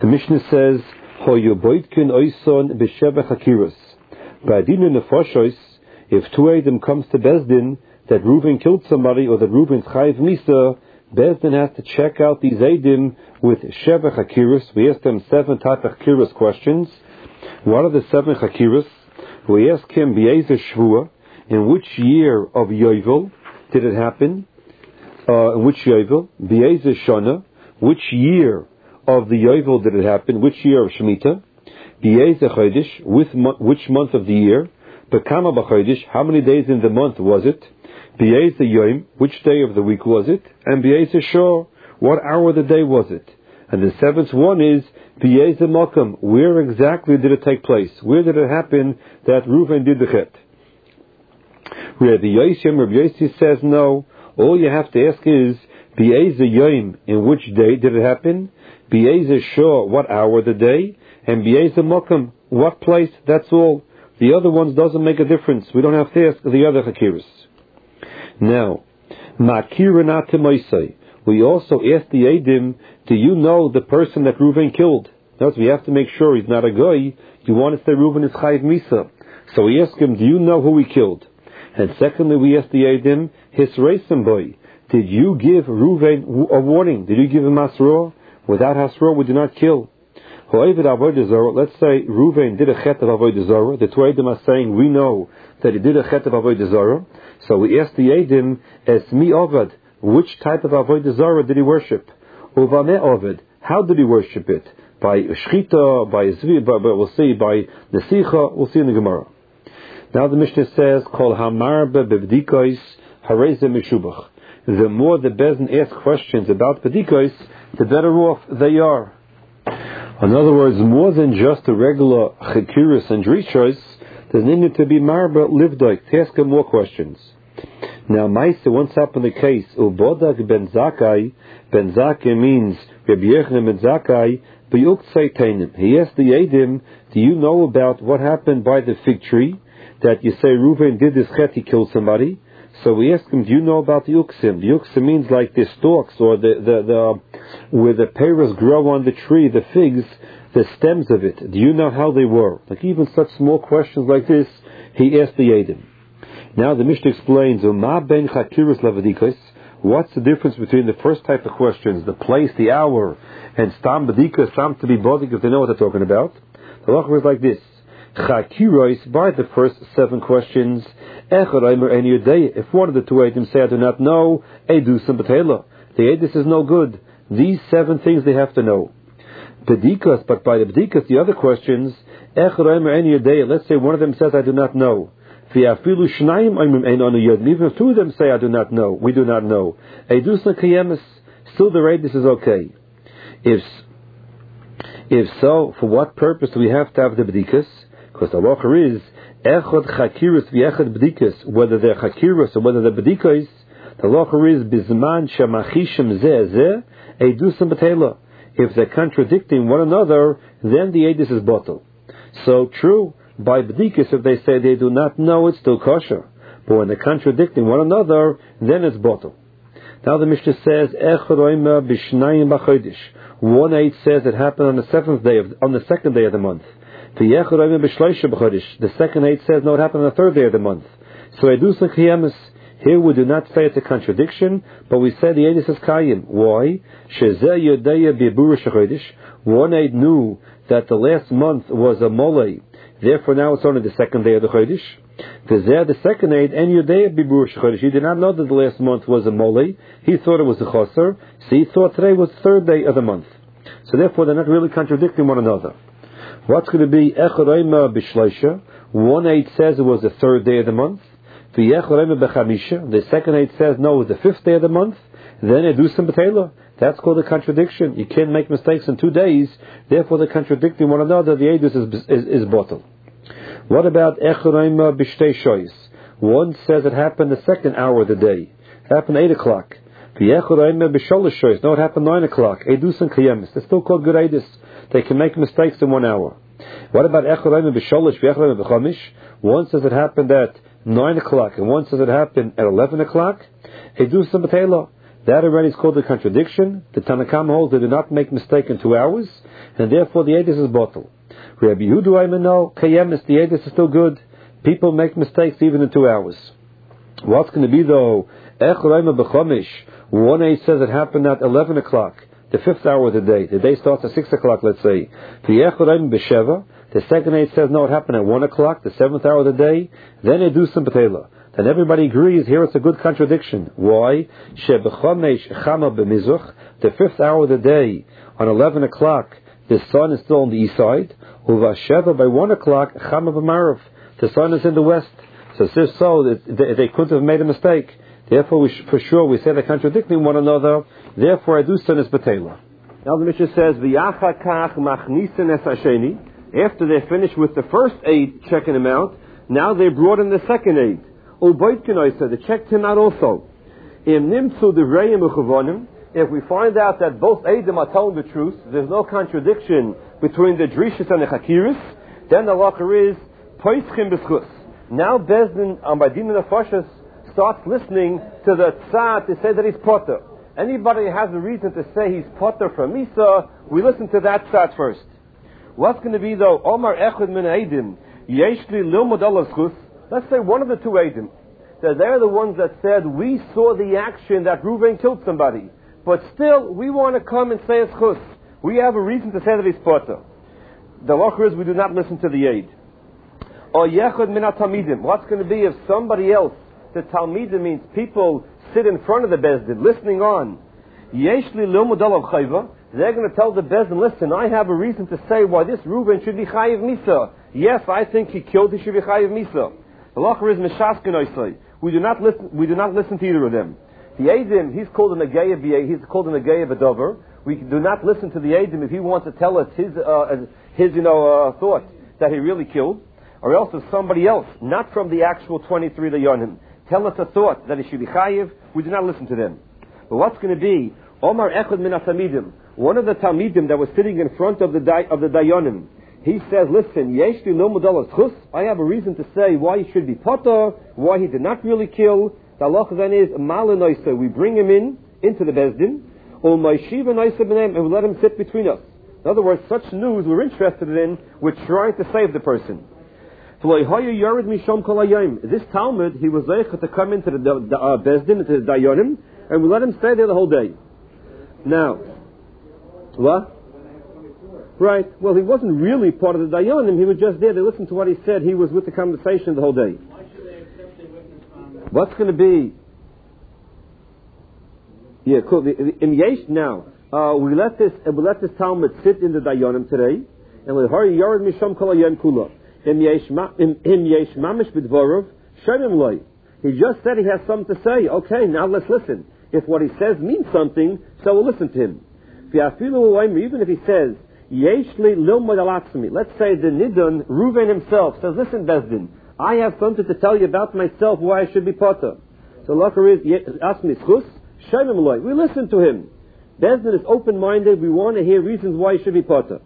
The Mishnah says, Hoyoboitkin oison b'sheva chakiros. Ba'adinu nefoshois, if two Eidim comes to Bezdin that Reuven killed somebody or that Reuven's chayiv misa, Bezdin has to check out these Eidim with sheva chakiros. We ask them 7 type of chakiros questions. What are the 7 chakiros? We ask him, B'ezer shvua, in which year of Yovel did it happen? In which Yovel? B'ezer shana, which year of the Yovel did it happen? Which year of Shemitah? B'ezer chodesh, which month of the year? B'kama b'chodesh, how many days in the month was it? B'ezer yom, which day of the week was it? And B'ezer shor, what hour of the day was it? And the 7th one is B'ezer makam, where exactly did it take place? Where did it happen that Reuven did the chet? Rabbi Yossi says no. All you have to ask is B'ezer yom, in which day did it happen? B'ezer shor, what hour of the day? And B'ezer makam, what place? That's all. The other ones doesn't make a difference. We don't have to ask the other chakiros. Now, Makira Natimaisai. We also ask the Eidim, do you know the person that Reuven killed? Notice we have to make sure he's not a guy. You want to say Reuven is chayiv misa. So we ask him, do you know who he killed? And secondly, we ask the Eidim, his reisim boy. Did you give Reuven a warning? Did you give him Hasra? Without Hasra, we do not kill. Let's say Reuven did a chet of Avodah Zarah. The two Eidim are saying, we know that he did a chet of Avodah Zarah. So we ask the Eidim, Esmi Ovad, which type of Avodah Zarah did he worship? Uvame Ovad, how did he worship it? By Shchita, by we'll see, by Nesicha, we'll see in the Gemara. Now the Mishnah says, Kol Hamarba Bevdikois Hareze Meshubach. The more the Bezdin asks questions about Bedikois, the better off they are. In other words, more than just a regular Chakiris and Drishos, there's needed to be Marba Livdoik, to ask him more questions. Now, Maisa once happened the case, Ubodak ben Zakai means Rabbi Yochanan ben Zakai, B'yuktzei Tainim. He asked the Eidim, do you know about what happened by the fig tree? That you say Reuven did this chet, he killed somebody. So we ask him, do you know about the uksim? The uksim means like the stalks or the where the pears grow on the tree, the figs, the stems of it. Do you know how they were? Like even such small questions like this, he asked the Eidim. Now the Mishnah explains, Uma ben chakiris lavadikos. What's the difference between the first type of questions, the place, the hour, and stam badikas, stam to be bodik, if they know what they're talking about? The halacha is like this. Chakiros, by the first 7 questions, if one of the two Eidim say, I do not know, Edusam Batela. The Edus is no good. These 7 things they have to know. Bedikas, but by the Bedikas, the other questions, let's say one of them says, I do not know. Even if 2 of them say, I do not know, we do not know. Edusam Kayemis, still the Edus is okay. If so, for what purpose do we have to have the Bedikas? Because the halacha is echad chakiros v'echad b'dikas, whether they're chakiros or whether they're b'dikas. The halacha is bizman shamachishim zeh edusam b'teila. If they're contradicting one another, then the edus is bottle. So true, by b'dikas, if they say they do not know, it's still kosher. But when they're contradicting one another, then it's bottle. Now the Mishnah says echad oima b'shnayim b'chodesh. 1/8 says it happened on the 7th day on the 2nd day of the month. The second 8 says no, it happened on the 3rd day of the month. So Edus Kiyamis, here we do not say it's a contradiction, but we say the Edus is Kayim. Why? 1/8 knew that the last month was a Molei, therefore now it's only the 2nd day of the Chodesh. The second 8, and Yodaya Bibur Chodesh, he did not know that the last month was a Molei, he thought it was a Choser, so he thought today was the 3rd day of the month. So therefore they're not really contradicting one another. What's going to be Echorayma B'Shleisha? 1/8 says it was the 3rd day of the month. V'Echorayma B'Chamisha. The second 8 says no, it was the 5th day of the month. Then Edusam B'Teila. That's called a contradiction. You can't make mistakes in 2 days. Therefore, they're contradicting one another. The Edus is bottled. What about Echorayma B'Shtei Shois? 1 says it happened the 2nd hour of the day. It happened 8 o'clock. V'Echorayma B'Sholosh Shois. No, it happened 9 o'clock. Edusam Kayemis. They're still called good Edus. They can make mistakes in 1 hour. What about Echorayim b'Sholosh v'Echorayim b'Chamish? 1 says it happened at 9 o'clock, and 1 says it happened at 11 o'clock. Edusam b'Teila. That already is called a contradiction. The Tanakam holds they do not make mistake in 2 hours, and therefore the Edis is bottle. Rabbi Yehuda Aimano, Kayemis, the Edis is still good. People make mistakes even in 2 hours. What's going to be though? Echraima B'chomish. One aid says it happened at 11 o'clock, the 5th hour of the day. The day starts at 6 o'clock, let's say. The Echraima B'sheva. The second aid says no, it happened at 1 o'clock, the 7th hour of the day. Then they do some Betela. Then everybody agrees, here it's a good contradiction. Why? Shebechomesh chama b'mizuch, the 5th hour of the day, on 11 o'clock, the sun is still on the east side. Uvasheva, by 1 o'clock, chama b'marav, the sun is in the west. So they couldn't have made a mistake. Therefore, for sure, we say they're contradicting one another. Therefore, Adusan is Betela. Now the Mishnah says, V'yacha kach machnisen es hasheni. After they finished with the first aid, checking him out, now they brought in the second aid. They checked him out also. If we find out that both Eidim are telling the truth, there's no contradiction between the Drishis and the Chakiris, then the halacha is Poischim b'schus. Now Bezdin Ambadin Nefashos starts listening to the tzad to say that he's potter. Anybody has a reason to say he's potter from Misa, we listen to that tzad first. What's going to be though? Omar Echad min Eidim Yeshli Lilmod Alav Schus. Let's say one of the two Eidim, that they're the ones that said, we saw the action that Reuven killed somebody, but still, we want to come and say it's chus. We have a reason to say that he's potter. The halacha is we do not listen to the aid. Or yechad min talmidim. What's going to be if somebody else, the talmidim means people sit in front of the bezdin, listening on. Yeshli lilmud alav chayva. They're going to tell the bezdin, listen, I have a reason to say why this Reuven should be chayiv misa. Yes, I think he killed, he should be chayiv misa. The halacha is mishasken. We do not listen to either of them. The Eidim, he's called an Agaya B'dover. We do not listen to the Eidim if he wants to tell us his thought that he really killed, or else if somebody else, not from the actual 23 Dayanim, tell us a thought that he should be chayiv, we do not listen to them. But what's going to be? Omar Echad min Talmidim, one of the Talmidim that was sitting in front of the Dayanim, he says, listen, Yeshli lo modal chus. I have a reason to say why he should be potter, why he did not really kill. The halacha then is malinoisa. We bring him into the bezdin, or ma'ishiva noisa b'neim, and we let him sit between us. In other words, such news we're interested in. We're trying to save the person. This Talmud, he was zeicha to come into the bezdin, into the dayanim, and we let him stay there the whole day. Now, what? Right. Well, he wasn't really part of the Dayanim. He was just there. They listened to what he said. He was with the conversation the whole day. Why should they accept the witness from... What's going to be? Yeah, cool. Now, we let this Talmud sit in the Dayanim today, and we hurry Yared Misham Kol Hayom Kula. Im yesh mamish b'dvarav shemim loy. He just said he has something to say. Okay, now let's listen. If what he says means something, so we'll listen to him. Even if he says, Yeshli lilmod alatzmi. Let's say the Nidun, Reuven himself, says, listen, Bezdin, I have something to tell you about myself why I should be potter. So Lacher is, ask me, schus, shemim loy. We listen to him. Bezdin is open-minded. We want to hear reasons why he should be potter.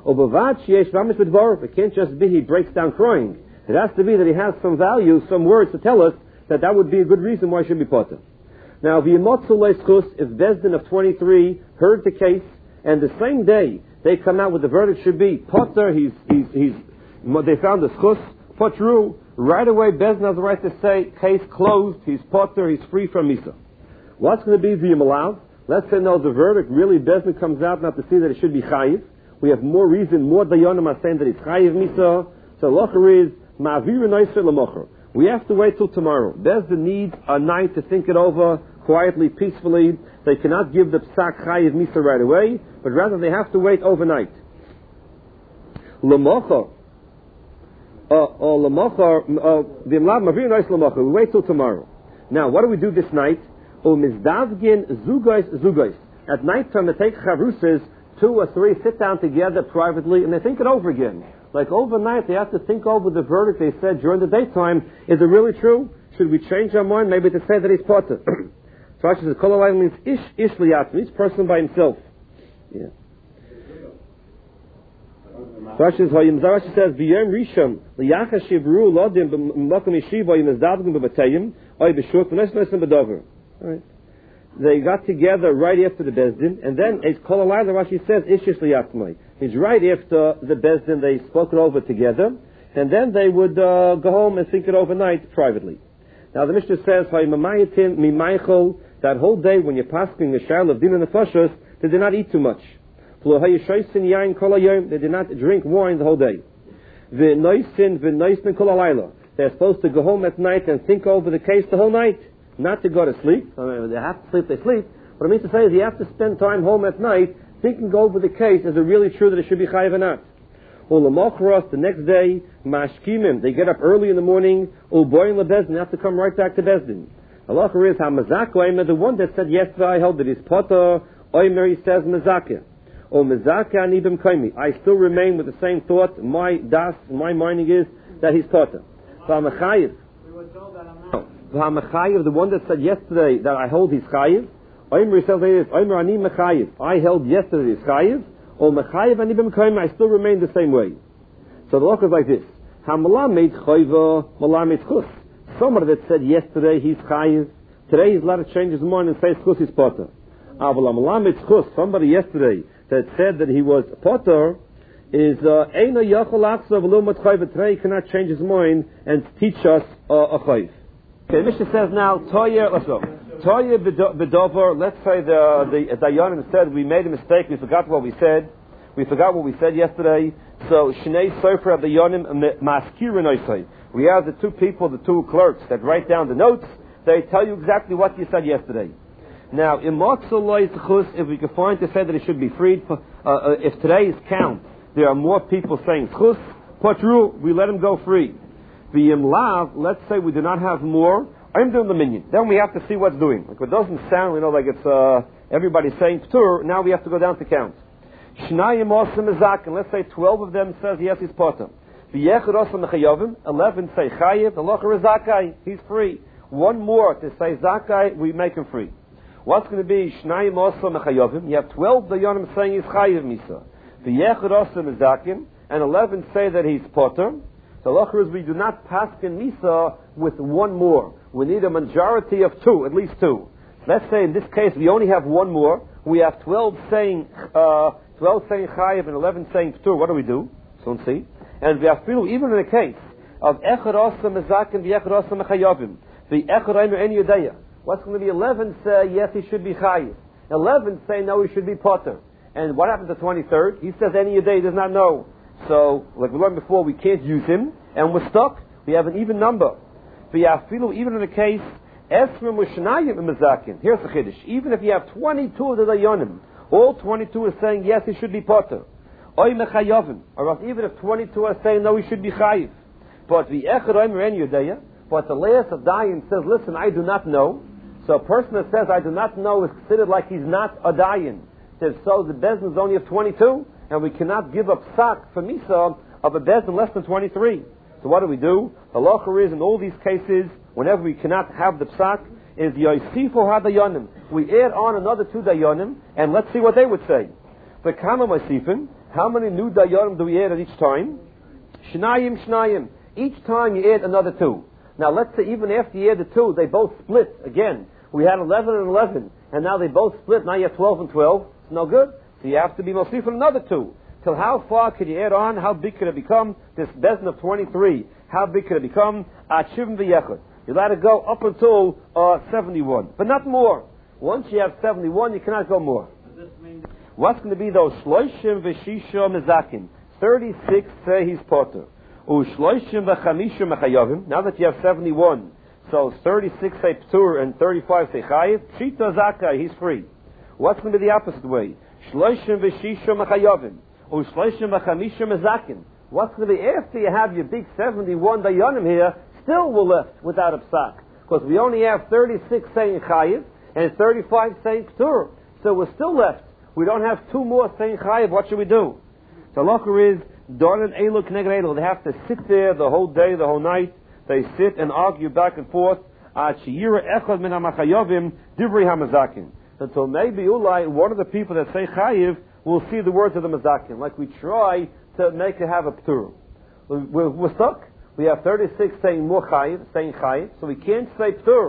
It can't just be he breaks down crying. It has to be that he has some value, some words to tell us that would be a good reason why he should be potter. Now, if Bezdin of 23 heard the case, and the same day they come out with the verdict should be potter, they found the schus, potru, right away Bezdin has the right to say, case closed, he's potter, he's free from misa. What's going to be the Malav? Let's say no, the verdict really Bezdin comes out not to see that it should be chayiv. We have more reason, more dayanim are saying that it's chayiv misa. So locher is ma'avir noiser l'mocher. We have to wait till tomorrow. Bezdin needs a night to think it over quietly, peacefully. They cannot give the psak chayiv misa right away, but rather they have to wait overnight. L'mocher, we wait till tomorrow. Now, what do we do this night? Mizdavgin zugais. At night time, they take chavrusas, 2 or 3 sit down together privately and they think it over again. Like overnight, they have to think over the verdict they said during the daytime. Is it really true? Should we change our mind? Maybe to say that he's potter. So Rashi says, Kol means ish liyatmi, each person by himself. Yeah. Rashi says, V'yom rishon liyacha shivru lodim b'makom yeshiva yim ezdavgim b'batayim oy b'shuk v'nes nosim b'dover. All right. they got together right after the Bezdin, and then it's Kol Alayla, Rashi says, Ishis Liyatmai. Means right after the Bezdin, they spoke it over together, and then they would go home and think it overnight privately. Now the Mishnah says, Ha'imamayitim mimaychol, that whole day when you're passing the Shail of Din and Nefashos, they did not eat too much. They did not drink wine the whole day. They're supposed to go home at night and think over the case the whole night, not to go to sleep. I mean, they have to sleep, they sleep. What I mean to say is you have to spend time home at night thinking over the case, is it really true that it should be chayiv or not? The next day, mashkimim, they get up early in the morning, boyin lebezdin, they have to come right back to Bezdin. Allah is hamazak, the one that said yesterday I held that he's potter, oimer, he says mezakeh. Or mezakeh anibim kaimi. I still remain with the same thought. My minding is that he's potter. V'hamachayiv. We were told that I'm not. V'hamachayiv, the one that said yesterday that I hold he's chayiv. Oimer, he says oimer ani mechayiv. I held yesterday he's chayiv. Or mechayiv anibim kaimi. I still remain the same way. So the law is like this. Hamalamed chayva, malamed chus. Somebody that said yesterday he's chayiv, today he's allowed to change his mind and say chus is potter. Somebody yesterday that said that he was potter is eina yachol achsav v'lo matchayv. Today he cannot change his mind and teach us a chayv. Okay, Mishnah says now toyer. Let's go. Toyer b'dover. Let's say the Dayanim said we made a mistake. We forgot what we said. We forgot what we said yesterday. So Shnei Sofer of the Yonim Maskirin Oisai. We have the two people, the two clerks that write down the notes. They tell you exactly what you said yesterday. Now, if we can find to say that it should be freed, if today's count, there are more people saying chus, patru, we let him go free. V'yim let's say we do not have more, I'm doing the minion. Then we have to see what's doing. Like it doesn't sound, like it's everybody saying ptur. Now we have to go down to count. Shnayim osam mezakin. Let's say 12 of them says yes, he's potter. V'yechad osam mechayovim. 11 say chayiv. The locher is zakai. He's free. One more to say zakai, we make him free. What's going to be Shnayim osam mechayovim? You have 12 dayanim saying he's chayiv misa. V'yechad osam mezakin, and 11 say that he's potter. The locher is we do not paskin misa with one more. We need a majority of two, at least two. Let's say in this case we only have one more. We have 12 saying chayiv and 11 saying ptur. What do we do? So let's see. And we have even in the case of echad osam mezakin v'echad osam mechayovim, the echad aimer en yudaya. What's going to be 11 say yes he should be chayiv. 11 say no he should be potter. And what happened to 23rd? He says any day he does not know. So like we learned before, we can't use him and we're stuck. We have an even number. Even in the case esrim ushnayim mezakin. Here's the chiddush. Even if you have 22 of the dayanim, all 22 are saying yes he should be potter. Oy mechayovim. Or else even if 22 are saying no he should be chayiv. But the echad aimer en yudaya. But the last of dayan says, listen, I do not know. So a person that says I do not know is considered like he's not a dayan. Says so the bezdin is only of 22, and we cannot give up sak for misa of a bezdin less than 23. So what do? The locher is in all these cases, whenever we cannot have the psak, is yoisifu hadayanim. We add on another 2 dayanim, and let's see what they would say. The kama masifim. How many new dayanim do we add at each time? Shnayim. Each time you add another 2. Now let's say even after you add the 2, they both split again. We had 11 and 11, and now they both split. Now you have 12 and 12. It's no good. So you have to be mosif another 2. Till how far could you add on? How big could it become? This bezdin of 23. How big could it become? Achivim v'yechad. You're allowed to go up until 71, but not more. Once you have 71, you cannot go more. What's going to be those shloishim v'shisha mezakin? 36 say he's potter. Ushloishim v'chamisha mechayovim. Now that you have 71, so 36 say ptur and 35 say chayiv. Shita zakai, he's free. What's going to be the opposite way? Shloishim v'shisha mechayovim. Ushloishim v'chamisha mezakin. What's going to be after you have your big 71 dayanim here? Still we're left without a psak, because we only have 36 saying chayiv and 35 saying ptur. So we're still left. We don't have 2 more saying chayiv. What should we do? The locher is Doran Elu Kneged Elu. They have to sit there the whole day, the whole night. They sit and argue back and forth. Echad min hamachayovim divrei hamazakin. Until maybe Ulai, one of the people that say chayiv, will see the words of the mazakin. Like we try to make it have a ptur. We're stuck. We have 36 saying more chayiv, so we can't say ptur.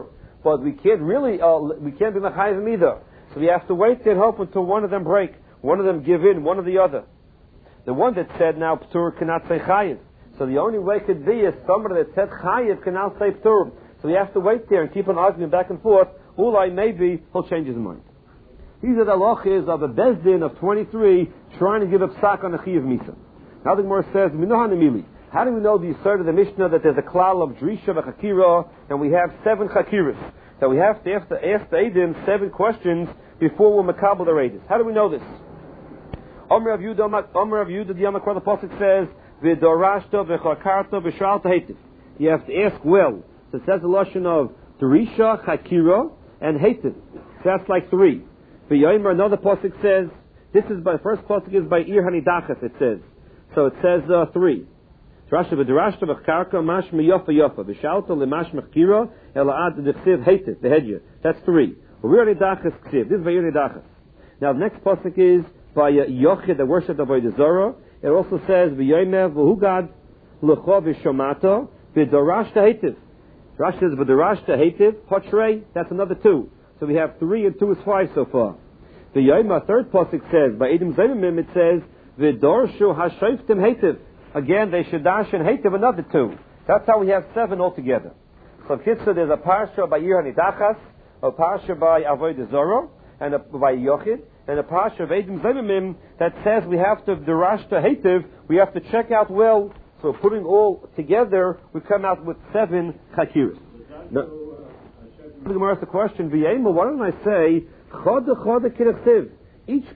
but we can't really, we can't be mechayim either. So we have to wait and hope until one of them break, one of them give in, one or the other. The one that said now Ptur cannot say chayiv. So the only way could be is somebody that said chayiv can now say Ptur. So we have to wait there and keep on arguing back and forth. Ulai, maybe he'll change his mind. These are the halachas of a bezdin of 23 trying to give a psak on a chiyav misa. Now the Gemara says, how do we know the assert of the Mishnah that there's a klal of drisha v'chakira and we have 7 chakiras? That we have to ask the Eidim 7 questions before we'll makabel the Eidim. How do we know this? Omer Rav Yehuda the Yamakor, the Pasuk says, v'dorashta v'chakarta v'shalta hetiv. You have to ask well. So it says the lashon of drisha, chakira, and hetiv. So that's like 3. V'yomer, another Pasuk says, this is by, the first Pasuk is by Ir Hanidachas, it says. So it says 3. Drasha v'drashta v'chakarka mash miyofa yofa v'shalta l'mash mechkira ela'ad d'chsiv hetiv, the hedya. That's 3. Ir Hanidachas ksiv. This is by Ir Hanidachas. Now the next Pasuk is by Yochid, the worship of Avodah Zarah. It also says v'yomer v'hugad l'cho v'shomata v'dorashta hetiv. Rashi says v'dorashta hetiv potrei. That's another 2. So we have 3 and 2 is 5 so far. The Yoma, third pasuk says by Edim Zayimim it says v'dorshu hashayftim hetiv. Again they should dash and hetiv another 2. That's how we have 7 altogether. So Kitzur there's a parsha by Ir Hanidachas, a parsha by Avodah Zarah, and by Yochid, and a parsha of Edim Zayimim that says we have to darash to hetiv. We have to check out well. So putting all together, we come out with 7 chakiras. The Gemara asks the question, why don't I say, each